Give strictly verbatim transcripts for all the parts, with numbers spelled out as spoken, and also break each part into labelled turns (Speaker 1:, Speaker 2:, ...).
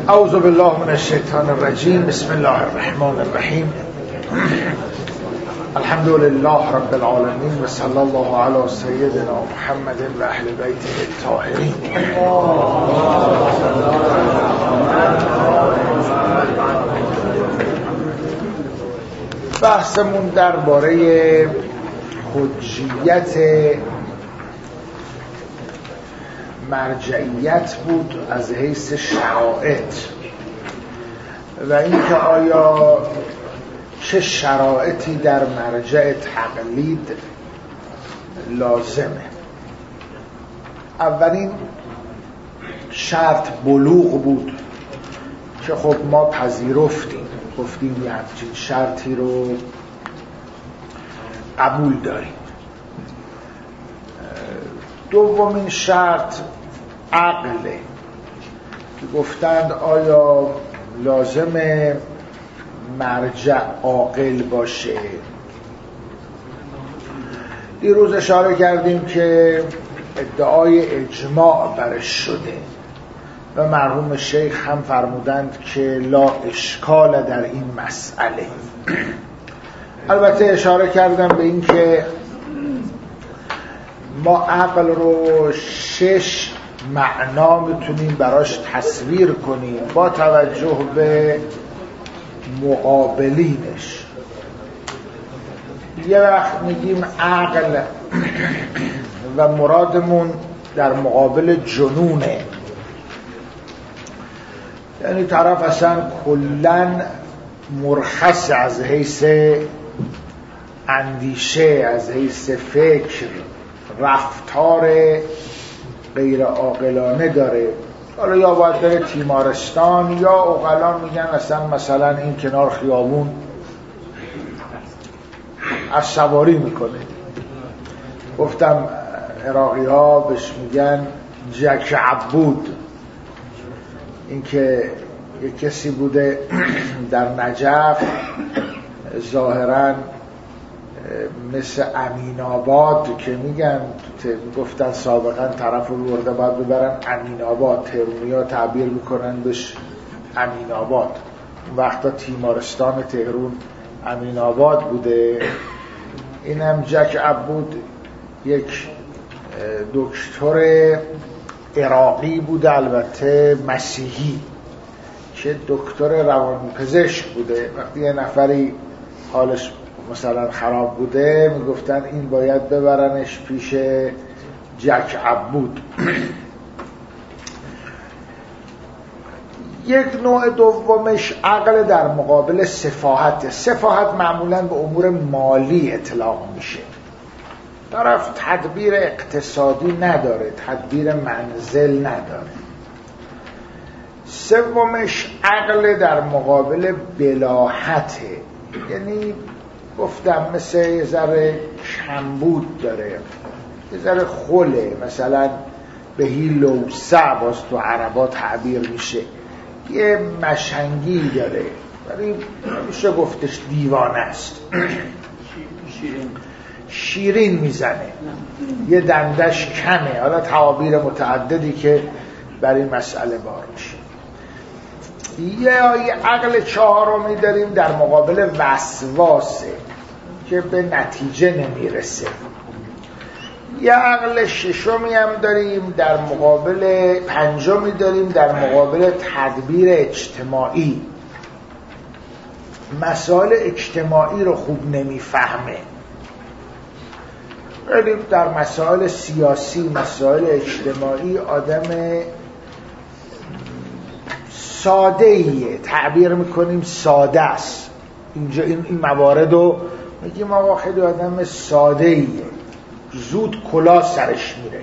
Speaker 1: اعوذ بالله من الشیطان الرجیم. بسم الله الرحمن الرحیم. الحمد لله رب العالمین و صلی الله علی سیدنا محمد و اهل بیته الطاهرین. بحثمون درباره حجیت مرجعیت بود از حیث شرایط و اینکه آیا چه شرایطی در مرجع تقلید لازمه. اولین شرط بلوغ بود که خب ما پذیرفتیم، گفتیم یه همچین شرطی رو قبول داریم. دومین شرط عقله که گفتند آیا لازمه مرجع عاقل باشه. دیروز اشاره کردیم که ادعای اجماع برش شده و مرحوم شیخ هم فرمودند که لا اشکال در این مسئله. البته اشاره کردم به این که ما عقل رو شش معنا میتونیم براش تصویر کنیم با توجه به مقابلینش. یه وقت میگیم عقل و مرادمون در مقابل جنونه، یعنی طرف اصلا کلن مرخص از حیث اندیشه، از حیث فکر، رفتار غیر عاقلانه داره. حالا یا باید بره تیمارستان یا عقلا میگن اصلا مثلا این کنار خیابون از سواری میکنه. گفتم عراقی ها بهش میگن جک عبود. این که یک کسی بوده در نجف ظاهراً مثل امین آباد که میگن گفتن سابقا طرف رو برده باید ببرن امین آباد، تهرونی ها تعبیر میکنن بهش امین آباد. وقتا تیمارستان تهرون امین آباد بوده. اینم جک عبود یک دکتر عراقی بوده، البته مسیحی، که دکتر روانپزشک بوده. وقتی یه نفری حالش مثلا خراب بوده میگفتن این باید ببرنش پیش جک عبود. یک نوع دومش عقل در مقابل سفاهت. سفاهت معمولا به امور مالی اطلاق میشه. طرف تدبیر اقتصادی نداره، تدبیر منزل نداره. سومش عقل در مقابل بلاهته، یعنی گفتم مثل یه ذره کمبود داره، یه ذره خله، مثلا بهی لوسع باز تو عربا تعبیر میشه، یه مشنگی داره ولی میشه گفتش دیوانه است. شیرین شیرین میزنه، یه دندش کمه. حالا تعابیر متعددی که بر این مسئله بار میشه. یه عقل چهارمی داریم در مقابل وسواسه که به نتیجه نمیرسه. یه عقل ششمی هم داریم در مقابل، پنجمی داریم در مقابل تدبیر اجتماعی. مسائل اجتماعی رو خوب نمیفهمه. ولی در مسائل سیاسی، مسائل اجتماعی آدم ساده ایه، تعبیر میکنیم ساده است. اینجا این, این موارد رو میگیم آقا خیلی آدم ساده ایه، زود کلا سرش میره.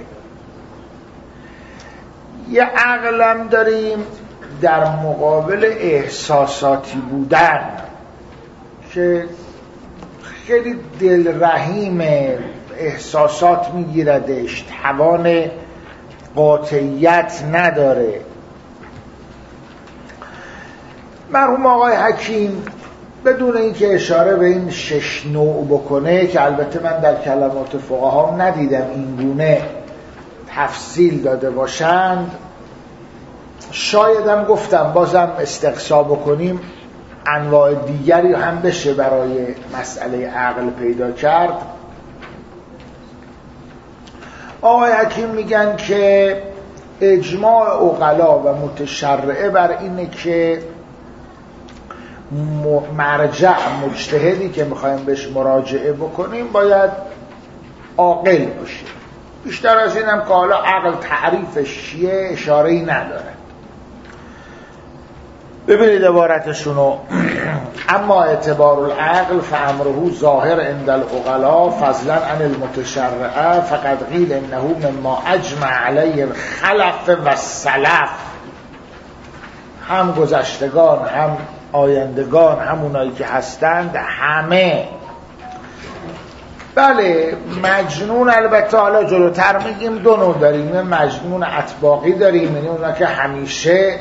Speaker 1: یه عقلم داریم در مقابل احساساتی بودن که خیلی دل رحیم، احساسات میگیردش، توان قاطعیت نداره. مرحوم آقای حکیم بدون اینکه اشاره به این شش نوع بکنه که البته من در کلمات فقها ندیدم این گونه تفصیل داده باشند، شاید هم گفتم بازم استقصا بکنیم انواع دیگری هم بشه برای مسئله عقل پیدا کرد. آقای حکیم میگن که اجماع عقلا و متشرعه بر اینه که مرجع مجتهدی که میخوایم بهش مراجعه بکنیم باید عاقل باشه. بیشتر از اینم که حالا عقل تعریفش چیه اشاره‌ای نداره. ببینید عبارتشونو اما اعتبار العقل فامره ظاهر عند العقلاء فضلا عن المتشرعه فقد قیل انه مما اجمع علیه الخلف و السلف، هم گذشتگان هم آیندگان همونایی که هستند همه. بله مجنون البته حالا جلوتر میگیم دو نوع داریم، مجنون اطباقی داریم یعنی اونا که همیشه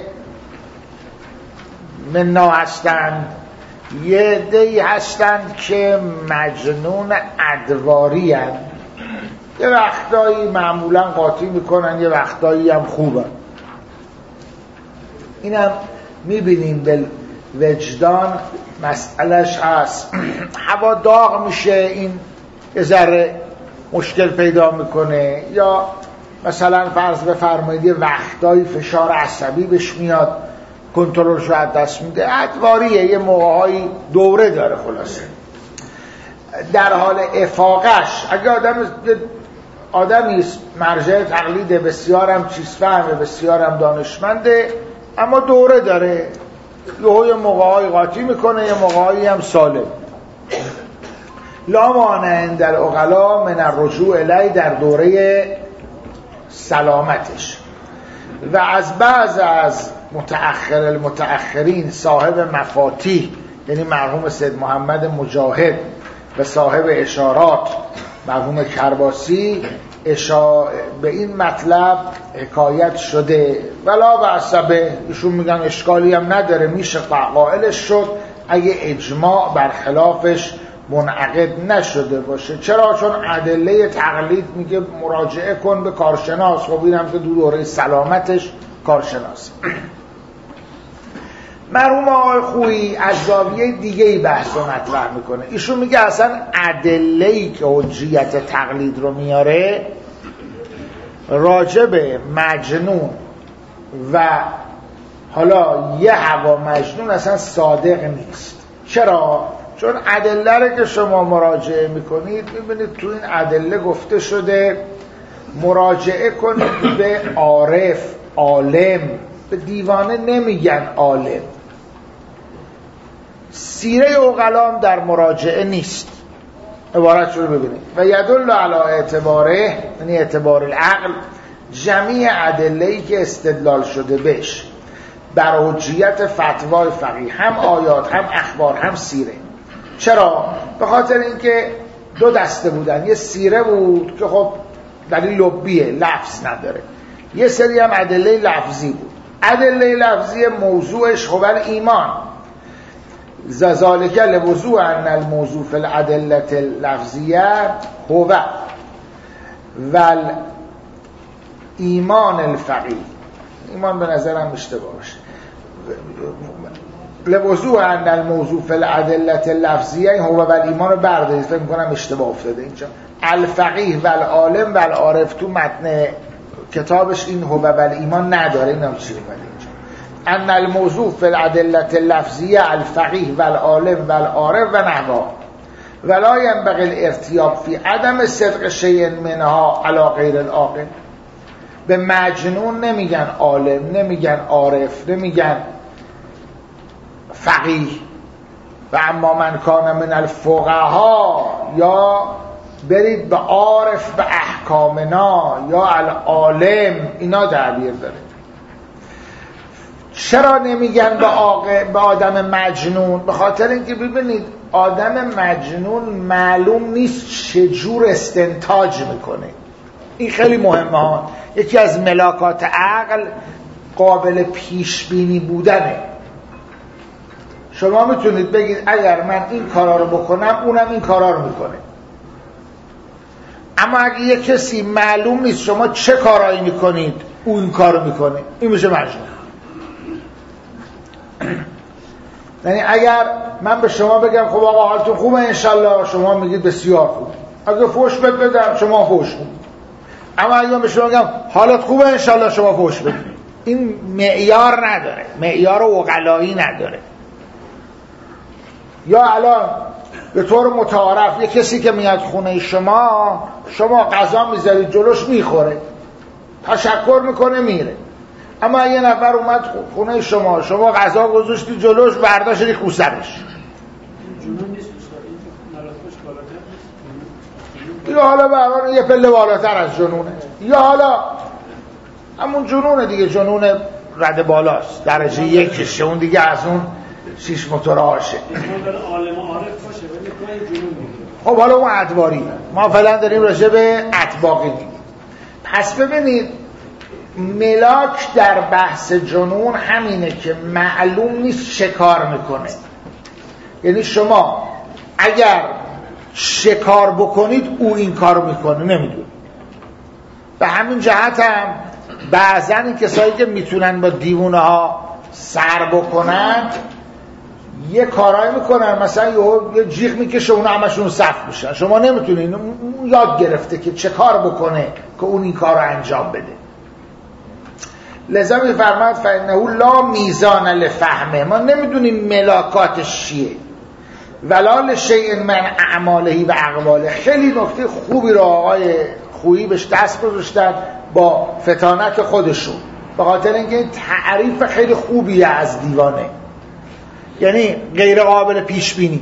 Speaker 1: منا هستند، یه عده‌ای هستند که مجنون ادواری هستند، یه وقتایی معمولا قاطی میکنن یه وقتایی هم خوبن. اینم میبینیم به وجدان مسئلهش هست. هوا داغ میشه این یه ذره مشکل پیدا میکنه، یا مثلا فرض بفرمایید یه وقتایی فشار عصبی بهش میاد کنترلش رو از دست میده، ادواریه، یه موقعهایی دوره داره. خلاصه در حال افاقش اگه آدم آدمی مرجع تقلید بسیارم چیز فهمه بسیارم دانشمنده اما دوره داره، یه موقعهایی قاطی میکنه یه موقعهایی هم سالم. لا مانع در عقلا من الرجوع الی در دوره سلامتش. و از بعض از متأخر المتأخرین صاحب مفاتیح یعنی مرحوم سید محمد مجاهد و صاحب اشارات مرحوم کرباسی اشا... به این مطلب حکایت شده. ولا بعصبه، ایشون میگن اشکالی هم نداره میشه قائلش شد اگه اجماع برخلافش منعقد نشده باشه. چرا؟ چون ادله تقلید میگه مراجعه کن به کارشناس. خب این هم که دو دوره سلامتش کارشناس. مرحوم آقای خویی از زاویه دیگه‌ای بحث رو مطرح میکنه. ایشون میگه اصلا ادله‌ای که حجیت تقلید رو میاره راجب مجنون و حالا یه هوا مجنون اصلا صادق نیست. چرا؟ چون ادله رو که شما مراجعه میکنید میبینید تو این ادله گفته شده مراجعه کنید به عارف، عالم. به دیوانه نمیگن عالم. سیره عقلام در مراجعه نیست. عبارت رو ببینید و یدل علی اعتباره یعنی اعتبار العقل جمیع ادله‌ای که استدلال شده بهش بر حجیت فتوای فقیه، هم آیات هم اخبار هم سیره. چرا؟ به خاطر اینکه دو دسته بودن، یه سیره بود که خب دلیل لبیه لفظ نداره، یه سری هم ادله لفظی بود. ادله لفظی موضوعش خب ایمان ذالک لوضوع ان الموضوع فی الادله اللفظیه هو ول ایمان الفقیه. ایمان به نظرم اشتباه باشه. لوضوع ان الموضوع فی الادله اللفظیه هو ول ایمان رو بردارید، فکر می‌کنم اشتباه افتاده اینجا. الفقیه و العالم و العارف تو متن کتابش این هو ول ایمان نداره. اینم چی اومده اینجا؟ ان الموضوع فی الادله اللفظیه الفقیه و العالم و العارف و نحوا ولا ينبغي الارتیاب فی عدم صدق شیء منها علی غیر العاقل. به مجنون نمیگن عالم، نمیگن عارف، نمیگن فقیه. و اما من کان من الفقها، یا برید به عارف به احکامنا یا العالم، اینا تعبیر داره. چرا نمیگن به, آقه، به آدم مجنون؟ به خاطر اینکه ببینید آدم مجنون معلوم نیست چجور استنتاج میکنه. این خیلی مهمه ها. یکی از ملاکات عقل قابل پیش بینی بودنه. شما میتونید بگید اگر من این کارا رو بکنم اونم این کارا رو میکنه. اما اگه یه کسی معلوم نیست شما چه کارایی میکنید اون کارو میکنه، این میشه مجنون. یعنی اگر من به شما بگم خب آقا حالتون خوبه انشالله، شما میگید بسیار خوب. اگه فوش بد بدم شما فوش خوب. اما اگه من به شما بگم حالت خوبه انشالله، شما فوش بدید. این معیار نداره، معیار عقلایی نداره. یا الان به طور متعارف یه کسی که میاد خونه شما، شما غذا میذارید جلوش میخوره، تشکر میکنه میره. اما یه نفر اومد خونه شما، شما غذا گذاشتی جلوش، برداشت ریخت رو سرش. یا حالا برای یه پله بالاتر از جنونه، یا حالا همون جنونه دیگه، جنون رده بالاست، درجه یکشه، اون دیگه از اون شیش موتور هاشه. خب حالا اون ادواری، ما فعلا داریم راجع به اطباقی میگیم. پس ببینید ملاک در بحث جنون همینه که معلوم نیست چه کار میکنه. یعنی شما اگر شکار بکنید او این کار میکنه، نمیدون. به همین جهت هم بعضن این کسایی که میتونن با دیوونه ها سر بکنن یه کارایی میکنن، مثلا یه جیغ میکشه اونا همشون صف میشن. شما نمیتونین، اون یاد گرفته که چه کار بکنه که اون این کار رو انجام بده. لذا میفرماد فإنه لا میزان لفهمه، ما نمیدونیم ملاکاتش چیه. ولا لشیء من اعماله و اقواله. خیلی نکته خوبی رو آقای خویی بهش دست گذاشتن با فتانت خودشون، به خاطر اینکه تعریف خیلی خوبیه از دیوانه، یعنی غیر قابل پیش بینی.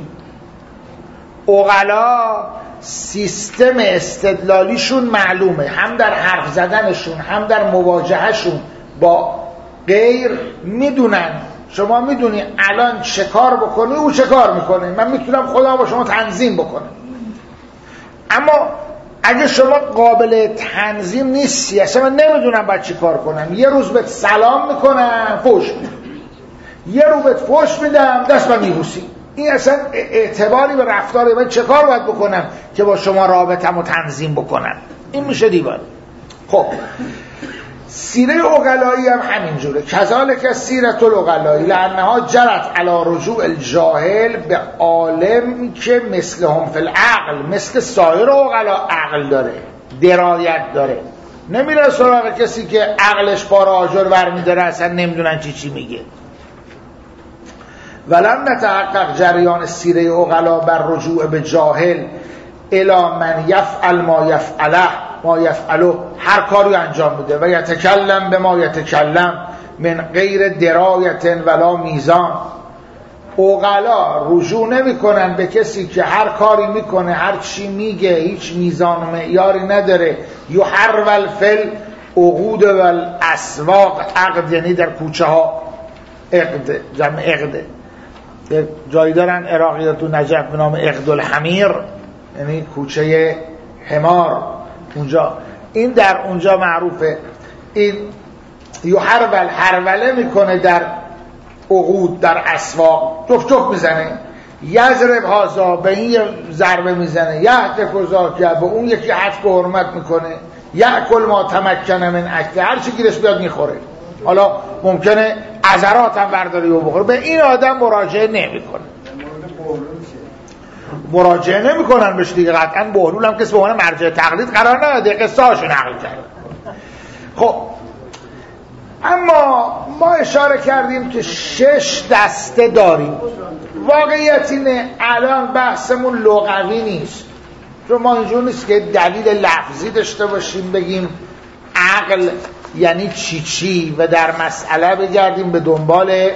Speaker 1: عقلا سیستم استدلالیشون معلومه، هم در حرف زدنشون هم در مواجهشون با غیر میدونن. شما میدونی الان چه کار بکنی او چه کار میکنه، من میتونم خودم با شما تنظیم بکنم. اما اگه شما قابل تنظیم نیستی، اصلا من نمیدونم باید چی کار کنم، یه روز بهت سلام میکنم فوش میدم، یه روز بهت فوش میدم دست من میبوسی. این اصلا اعتباری به رفتار من چه کار باید بکنم که با شما رابطم و تنظیم بکنم؟ این میشه دیوانه. خب سیره عقلایی هم همینجوره. کذالک سیرت العقلایی لانها جرت علی رجوع الجاهل به عالم که مثلهم فی العقل، مثل سایر عقلا عقل داره، درایت داره، نمیره سراغ کسی که عقلش پا را آجر برمی‌داره اصلا نمیدونن چی چی میگه. ولم نتحقق جریان سیره عقلا بر رجوع به جاهل الی من یفعل ما یفعله ما یفعلو، هر کاری انجام میده و یتکلم به ما یتکلم من غیر درایت ولا میزان. عقلا رجوع نمی کنن به کسی که هر کاری میکنه، هر چی میگه، هیچ میزان و معیاری نداره. یحرول فل عقود و الاسواق، عقد یعنی در کوچه ها، عقد جمع عقده. جایی دارن عراقی تو نجف به نام عقد الحمیر، یعنی کوچه حمار اونجا. این در اونجا معروفه. این یحرول حروله میکنه در عقود، در اسواق، جف جف میزنه. یضرب هذا، به این ضربه میزنه. یهتف ذاک، به اون یکی حتف حرمت میکنه. یأکل ما تمکن من اکل، هر چی گیرش بیاد میخوره. حالا ممکنه عذرات هم برداری و بخوره. به این آدم مراجعه نمیکنه، مراجعه نمیکنن بهش دیگه. قطعا بهلول هم کسی به عنوان مرجع تقلید قرار نداده، قصه هاشو نقل کرد. خب اما ما اشاره کردیم که شش دسته داریم. واقعیت اینه الان بحثمون لغوی نیست، چون ما اینجور نیست که دلیل لفظی داشته باشیم بگیم عقل یعنی چی چی و در مسئله بگردیم به دنبال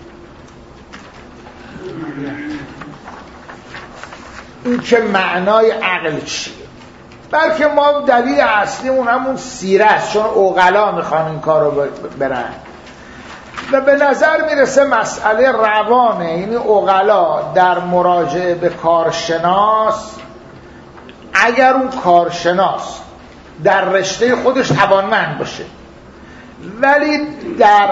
Speaker 1: این که معنای عقل چیه. بلکه ما دلیل اصلیمون همون سیره است، چون عقلا میخوان این کار رو برن و به نظر میرسه مسئله روانه. یعنی عقلا در مراجعه به کارشناس، اگر اون کارشناس در رشته خودش توانمند باشه ولی در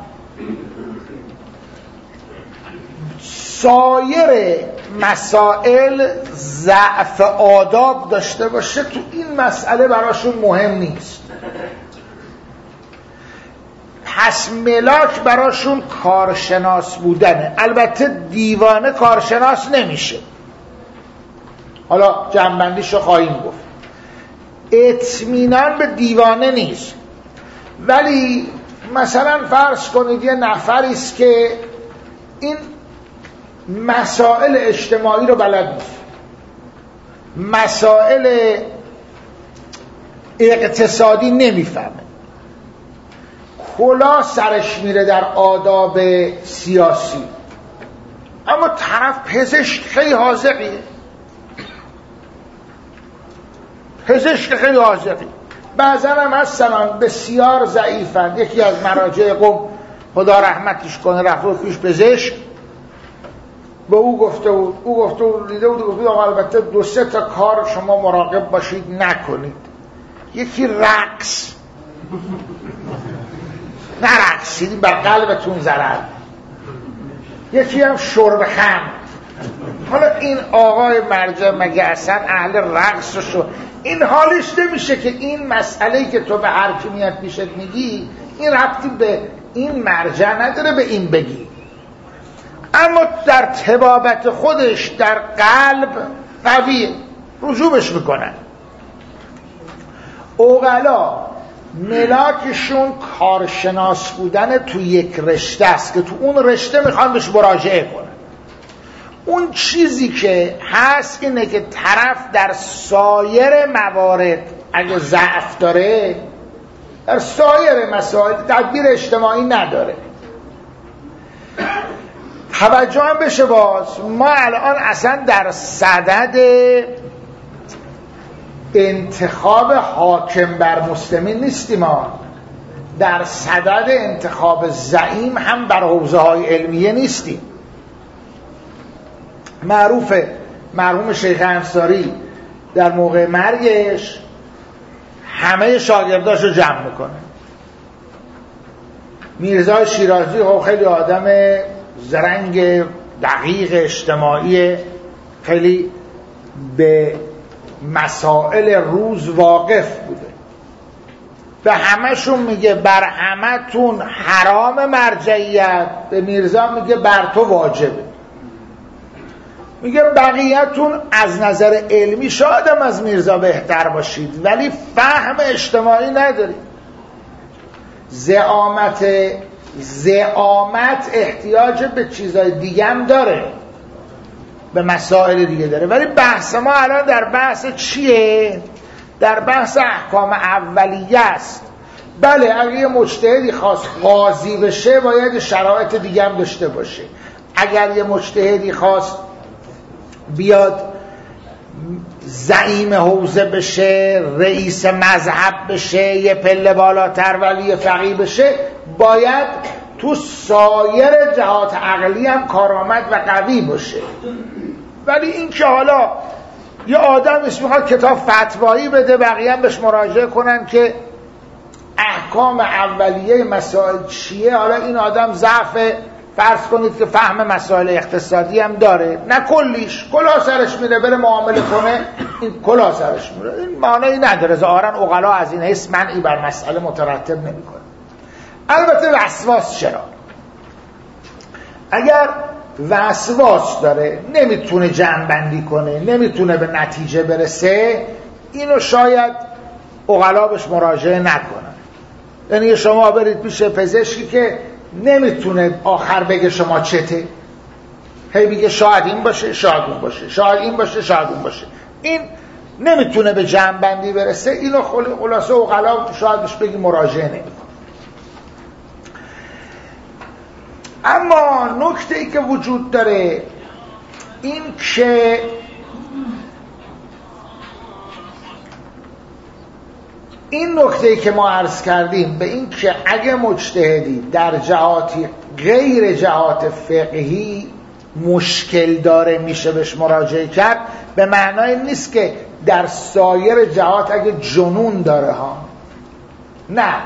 Speaker 1: سایر مسائل ضعف آداب داشته باشه، تو این مسئله براشون مهم نیست. پس ملاک براشون کارشناس بودنه. البته دیوانه کارشناس نمیشه، حالا جنبندیشو خواهیم گفت. اطمینان به دیوانه نیست، ولی مثلا فرض کنید یه نفری است که این مسائل اجتماعی رو بلد نیست، مسائل اقتصادی نمیفهمه، کلا سرش میره در آداب سیاسی، اما طرف پزشک خیلی حاذقیه، پزشک خیلی حاذقی. بعضا هم هستن بسیار ضعیفن. یکی از مراجع قوم خدا رحمتش کنه رفت بود پیش پزشک، به او گفته بود او گفته بود دیده بود گفته آقا البته دو سه تا کار شما مراقب باشید نکنید. یکی رقص، نرقصید بر قلبتون ضرر. یکی هم شرب خمر. حالا این آقای مرجع مگه اصلا اهل رقص و شو این حالش نمیشه که این مسئله‌ای که تو به هر کی میاد پیشت میگی این ربطی به این مرجع نداره به این بگی، اما در طبابت خودش در قلب قویه، رجوعش میکنن. عقلا ملاکشون کارشناس بودن تو یک رشته است که تو اون رشته میخوان بهش مراجعه کنن. اون چیزی که هست اینه که طرف در سایر موارد اگه ضعف داره، در سایر مسائل تدبیر اجتماعی نداره. توجه هم بشه باز ما الان اصلا در صدد انتخاب حاکم بر مسلمین نیستیم، ما در صدد انتخاب زعیم هم بر حوزه های علمیه نیستیم. معروفه مرحوم شیخ انصاری در موقع مرگش همه شاگرداشو جمع میکنه. میرزا شیرازی خب خیلی آدم زرنگ دقیق اجتماعی، خیلی به مسائل روز واقف بوده. به همشون میگه بر همتون حرام مرجعیت، به میرزا میگه بر تو واجبه. میگه بقیه‌تون از نظر علمی شاید هم از میرزا بهتر باشید ولی فهم اجتماعی ندارید. زعامت زعامت احتیاج به چیزای دیگه هم داره، به مسائل دیگه داره، ولی بحث ما الان در بحث چیه؟ در بحث احکام اولیه است. بله اگه یه مجتهدی خواست قاضی بشه باید شرایط دیگه هم داشته باشه. اگر یه مجتهدی خواست بیاد زعیم حوزه بشه، رئیس مذهب بشه، یه پله بالاتر ولی فقیه بشه، باید تو سایر جهات عقلی هم کارآمد و قوی باشه. ولی این که حالا یه آدم اسم میخواد کتاب فتوایی بده بقیه هم بهش مراجعه کنن که احکام اولیه مسائل چیه، حالا این آدم ضعف فرض کنید که فهم مسائل اقتصادی هم داره، نه کلیش، کلا سرش میره بره معامله کنه، این کلا سرش میره، این معنی نداره. ظاهرا عقلا از این حس منعی بر مسئله مترتب نمیکنه. البته وسواس چرا؟ اگر وسواس داره نمیتونه جمع‌بندی کنه، نمیتونه به نتیجه برسه، اینو شاید عقلا بهش مراجعه نکنن. یعنی شما برید پیش پزشکی که نمیتونه آخر بگه شما چته، هی میگه شاید این باشه شاید اون باشه، شاید این باشه شاید اون باشه، این نمیتونه به جمع‌بندی برسه، اینو خلاصه عقلا شاید بهش بگی مراجعه نمیکنه. اما نکته ای که وجود داره این که این نکته ای که ما عرض کردیم به این که اگه مجتهدی در جهاتی غیر جهات فقهی مشکل داره میشه بهش مراجعه کرد، به معنای نیست که در سایر جهات اگه جنون داره ها، نه،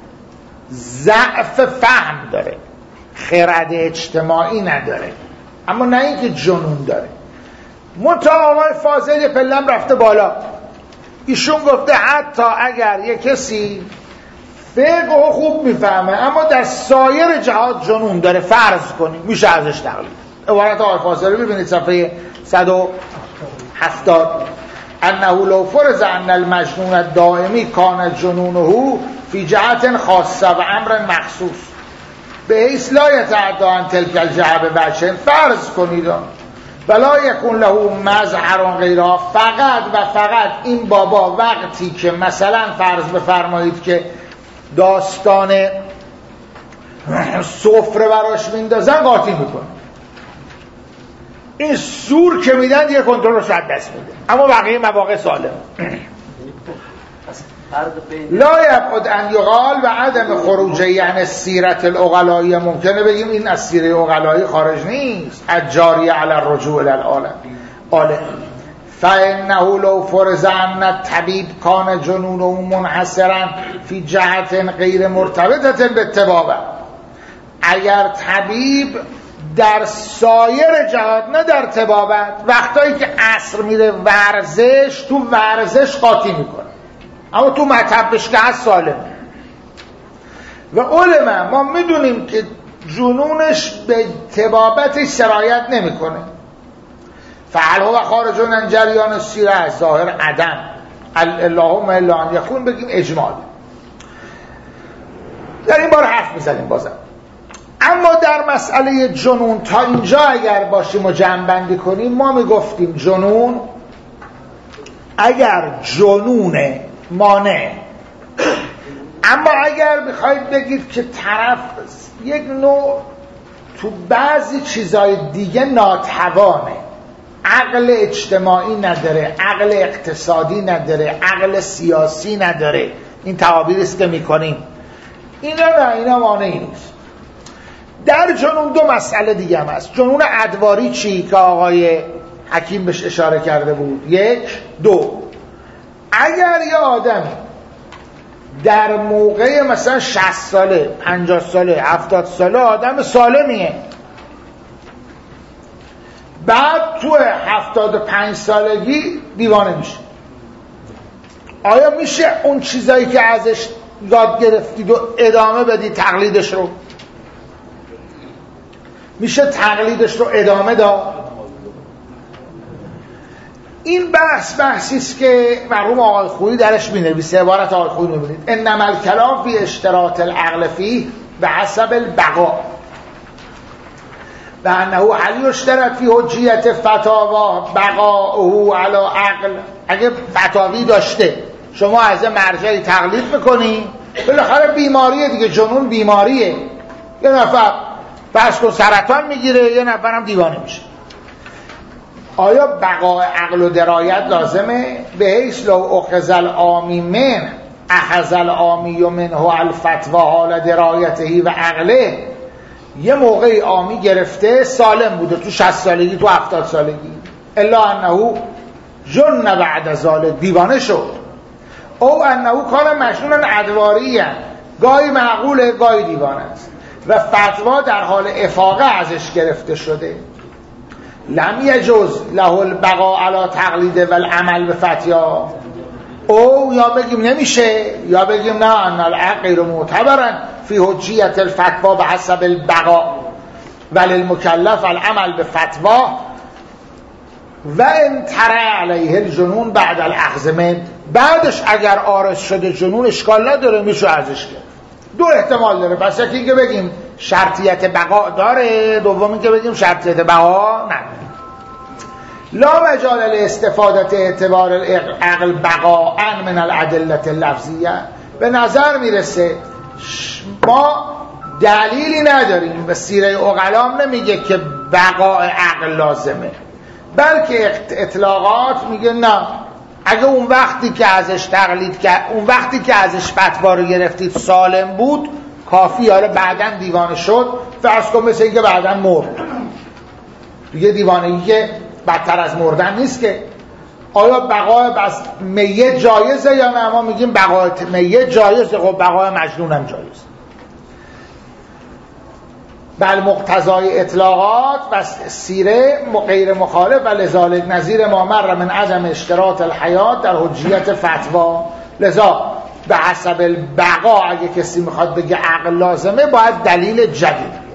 Speaker 1: ضعف فهم داره، خرد اجتماعی نداره، اما نه اینکه جنون داره. منتها آقای فاضل پلم رفته بالا، ایشون گفته حتی اگر یک کسی فقه خوب میفهمه اما در سایر جهات جنون داره، فرض کنیم میشه ازش تقلید. عبارت آقای فاضلی ببینید صفحه صد و هفتاد. انه لو فرض ان المجنون الدائمی کان جنونه فی جهت خاصه و امر مخصوص بحیث لا یتعدی عن تلک الجهه بوجه، فرض کنید ولا یکون له مظهر غیرها، فقط و فقط این بابا وقتی که مثلا فرض بفرمایید که داستان سفره براش میندازن قاطی میکنه، این سور که میدن یه کنترلش از دست میده، اما بقیه مواقع سالم. لا یبعد ان یقال و عدم خروج یعنی سیرت العقلایی، ممکنه بگیم این از سیره عقلایی خارج نیست، الجاری علی الرجوع الی العالم عالم. فانه لو فرض ان الطبیب کان جنونه منحصرا فی جهت غیر مرتبطه بالطبابه، اگر طبیب در سایر جهات نه در طبابت، وقتایی که عصر میره ورزش، تو ورزش قاطی میکنه اما تو مطبش که هست سالم. و علما ما میدونیم که جنونش به طبابتش سرایت نمیکنه. فعل هو خارج عن جریان السیره، از ظاهر عدم، اللهم الا ان یکون بگیم اجمال. در این بار حرف میزنیم بازم. اما در مسئله جنون تا اینجا اگر باشیم و جمع بندی کنیم، ما میگفتیم جنون اگر جنونه مانع، اما اگر بخواید بگید که طرف یک نوع تو بعضی چیزای دیگه ناتوانه، عقل اجتماعی نداره، عقل اقتصادی نداره، عقل سیاسی نداره، این تعابیری است که میکنیم، اینا نه، اینا مانعی نیست. در جنون دو مسئله دیگه هم هست. جنون ادواری چی که آقای حکیم بهش اشاره کرده بود؟ یک. دو، اگر یه آدم در موقع مثلا شصت ساله، پنجاه ساله، هفتاد ساله آدم سالمیه، بعد تو هفتاد و پنج سالگی دیوانه میشه، آیا میشه اون چیزایی که ازش یاد گرفتید و ادامه بدید تقلیدش رو؟ میشه تقلیدش رو ادامه داد؟ این بحث بحثی است که مرحوم آقای خویی درش می‌نویسه. عبارت آقای خویی می‌بینید: انما الکلام فی اشتراط العقل فیه بحسب البقاء و انه هل یشترط فی حجیت فتاوا بقاؤه علی عقل. اگه فتاوی داشته شما از مرجعی تقلید میکنی، بالاخره بیماریه دیگه، جنون بیماریه، یه نفر فرض کن سرطان میگیره، یه نفرم دیوانه میشه. آیا بقای عقل و درایت لازمه؟ به حیث لو اخذ العامی من اخذ العامی منه الفتوا حال درایته و عقله. یه موقعی عامی گرفته سالم بوده تو شصت سالگی، تو هفتاد سالگی، الا انه جن بعد ذلک، دیوانه شد. او انه کان مجنون ادواری، گاهی معقوله گاهی دیوانه است و فتوا در حال افاقه ازش گرفته شده. لم یجوز له البقاء علی تقلید و العمل به فتیا. او یا بگیم نمیشه، یا بگیم نه ان العقل غیر معتبرا فی حجیت الفتوا به حسب البقاء ولی المکلف العمل به فتوا و ان ترى علیه الجنون بعد الاخذ من. بعدش اگر عارض شده جنون اشکال نداره، میشه ازش گرفت. دو احتمال داره، پس یکی که بگیم شرطیت بقا داره، دومی که بگیم شرطیت بقا نداره. لا مجال لاستفاده اعتبار العقل بقاء من الادله اللفظیه. به نظر میرسه ما دلیلی نداریم، به سیره عقلام نمیگه که بقاء عقل لازمه، بلکه اطلاقات میگه نه، اگه اون وقتی که ازش تقلید کرد، اون وقتی که ازش فتوا رو گرفتید سالم بود کافی. حالا بعداً دیوانه شد، فرض کن مثل اینکه بعداً مرد دیگه، دیوانگی که بدتر از مردن نیست که. آیا بقای بس میت جایزه یا نه؟ ما میگیم بقای میت جایزه، خب بقای مجنون هم جایزه. بل مقتضای اطلاقات و سیره غیر مخالف و لذالک نظیر ما مر من عدم اشتراط الحیات در حجیت فتوا. لذا به حسب البقا اگه کسی میخواد بگه عقل لازمه باید دلیل جدید.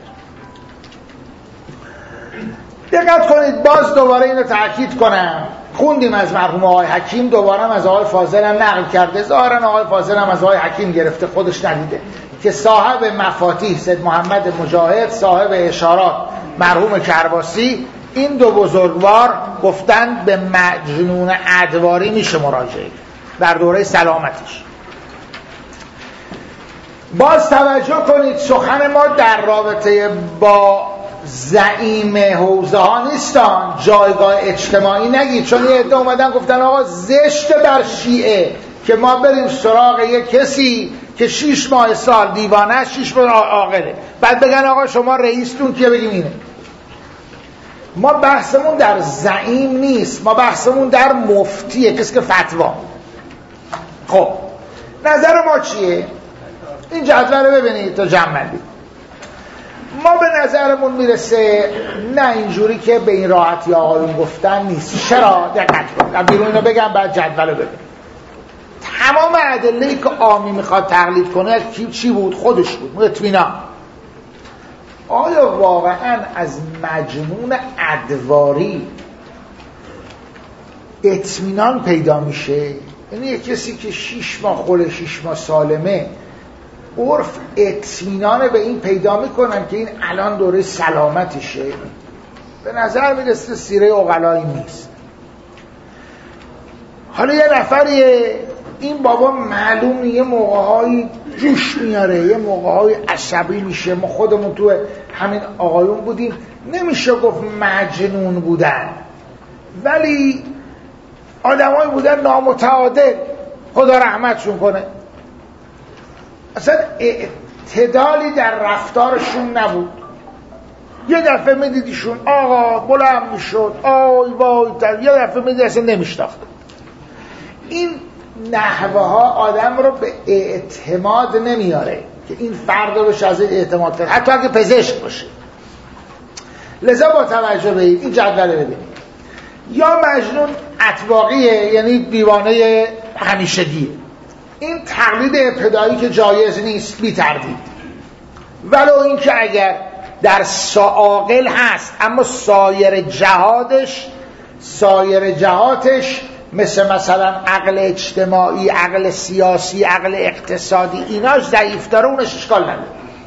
Speaker 1: دقت کنید، باز دوباره اینو تأکید کنم، خوندیم از مرحوم آقای حکیم، دوباره از آقای فاضل هم نقل کرده، ظاهرا آقای فاضل هم از آقای حکیم گرفته، خودش ندیده، که صاحب مفاتیح سید محمد مجاهد، صاحب اشارات مرحوم کرباسی، این دو بزرگوار گفتن به مجنون ادواری میشه مراجعه در دوره سلامتش. باز توجه کنید، سخن ما در رابطه با زعیم حوزه ها نیستان، جایگاه اجتماعی نگید، چون یه عده اومدن گفتن آقا زشت بر شیعه که ما بریم سراغ یک کسی که شیش ماه سال دیوانه، شیش ماه عاقله، بعد بگن آقا شما رئیستون کیه، بگیم اینه. ما بحثمون در زعیم نیست، ما بحثمون در مفتیه، کسی که فتوا. خب نظر ما چیه؟ این جدول رو ببینید تا جمع بندی. ما به نظرمون میرسه نه اینجوری که به این راحتی آقایون گفتن نیست. چرا؟ دقت کنید، بیرون اینو بگم بعد جدول رو ببینید. تمام ادله‌ای که عامی میخواد تقلید کنه چی بود؟ خودش بود، اطمینان. آیا واقعا از مجنون ادواری اطمینان پیدا میشه؟ یعنی یک کسی که شیش ماه خله، شیش ماه سالمه، عرف اطمینان به این پیدا میکنن که این الان دوره سلامتشه؟ به نظر میرسه سیره عقلایی نیست. حالا یه نفریه، این بابا معلوم یه موقع‌هایی جوش میاره، یه موقع‌های عصبی میشه، ما خودمون تو همین آقایون بودیم، نمیشه گفت مجنون بودن، ولی آدمایی بودن نامتعادل، خدا رحمتشون کنه، اصلا اعتدالی در رفتارشون نبود. یه دفعه میدیدیشون آقا بلند میشد، آی وای، یه دفعه میدید اصلا نمیشتاخت. این نحوه ها آدم رو به اعتماد نمیاره که این فرد رو بشه از این اعتماد کرد، حتی اگه پزشک باشه. لذا با توجه به این جدول ببینید، یا مجنون اطباقیه، یعنی دیوانه همیشگیه، این تقلید ابتدایی که جایز نیست بی تردید، ولو این که اگر در عاقل هست اما سایر جهاتش سایر جهاتش مثل مثلا عقل اجتماعی، عقل سیاسی، عقل اقتصادی، ایناش ضعیف داره، اونش اشکال نداره.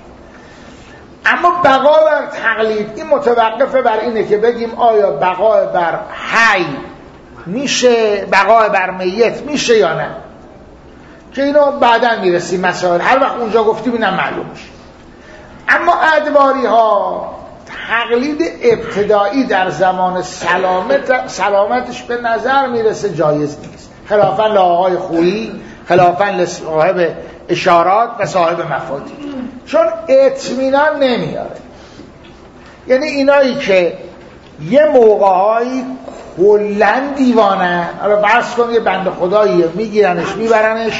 Speaker 1: اما بقا بر تقلید این متوقفه بر اینه که بگیم آیا بقا بر حی میشه، بقا بر میت میشه یا نه، که اینو بعداً میرسیم مسائل، هر وقت اونجا گفتیم اینم معلوم میشه. اما ادواری ها تقلید ابتدایی در زمان سلامت سلامتش به نظر میرسه جایز نیست، خلافاً لآقای خویی، خلافاً لصاحب اشارات و صاحب مفاتیح، چون اطمینان نمیاره. یعنی اینایی که یه موقعهایی کلن دیوانه، حالا بحث کن یه بنده خداییه، میگیرنش میبرنش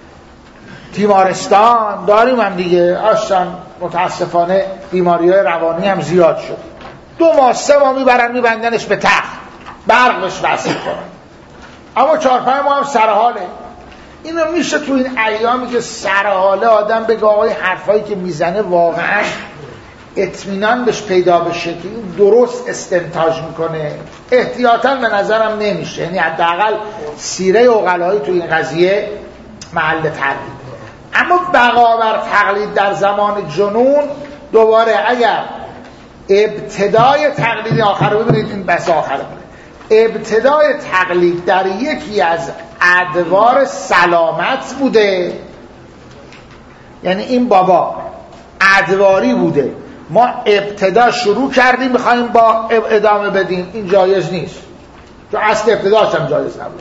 Speaker 1: تیمارستان، داریم هم دیگه، آشان متاسفانه بیماری های روانی هم زیاد شد، دو ماه سه ماه میبرن میبندنش به تخت، برقش وصل کنن، اما چهار پنج ماه هم سرحاله. اینو میشه تو این ایامی که سرحاله آدم بگه آقای حرفایی که میزنه واقعا اطمینان بهش پیدا بشه که این درست استنتاج میکنه؟ احتیاطاً به نظرم نمیشه. یعنی حداقل سیره عقلایی تو این قضیه محل تردید. اما بقا بر تقلید در زمان جنون، دوباره اگر ابتدای تقلید آخر رو ببینید، این بس آخر رو ابتدای تقلید در یکی از ادوار سلامت بوده، یعنی این بابا ادواری بوده، ما ابتدا شروع کردیم میخوایم با ادامه بدیم، این جایز نیست، چون اصل ابتداش هم جایز نبود.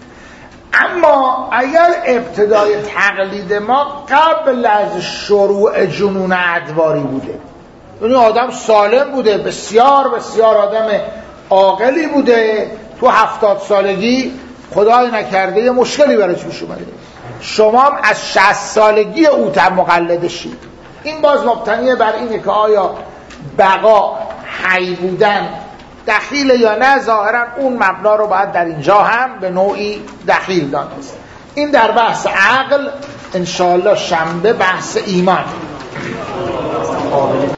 Speaker 1: اما اگر ابتدای تقلید ما قبل از شروع جنون ادواری بوده، یعنی آدم سالم بوده، بسیار بسیار آدم عاقلی بوده، تو هفتاد سالگی خدای نکرده یه مشکلی براش پیش اومده، شما هم از شصت سالگی او تم مقلدشید، این باز مبتنیه بر اینه که آیا بقا حی بودن دخیل یا نه. ظاهرا اون مبنا رو باید در اینجا هم به نوعی دخیل دانست. این در بحث عقل. انشاءالله شنبه بحث ایمان.